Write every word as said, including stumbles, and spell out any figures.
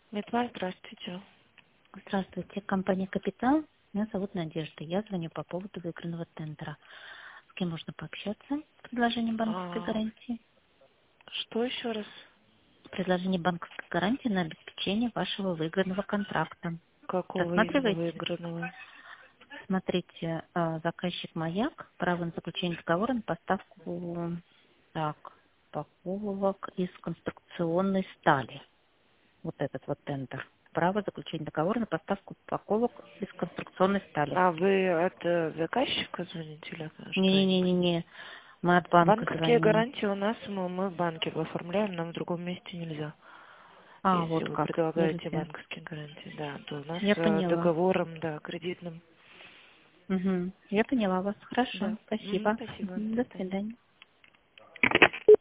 Медваль, здравствуйте. Здравствуйте, компания «Капитал». Меня зовут Надежда. Я звоню по поводу выигранного тендера. С кем можно пообщаться? С предложением банковской А, гарантии. что еще раз? Предложение банковской гарантии на обеспечение вашего выигранного контракта. Какого именно Рассматриваете? выигранного? Смотрите, э, заказчик «Маяк», право на заключение договора на поставку так, упаковок из конструкционной стали. Вот этот вот тендер. Право заключения договора на поставку упаковок из конструкционной стали. А вы от э, заказчика звоните или что именно? Не-не-не-не, мы от банка Банковские звоним. гарантии у нас, мы, мы в банке оформляем, нам в другом месте нельзя. А, Если вот вы как, предлагаете нельзя. банковские гарантии, да, то у нас Я э, поняла. договором, да, кредитным. Угу. Я поняла вас. Хорошо, Да. Мгм, спасибо. спасибо, Мгм. до До свидания. свидания.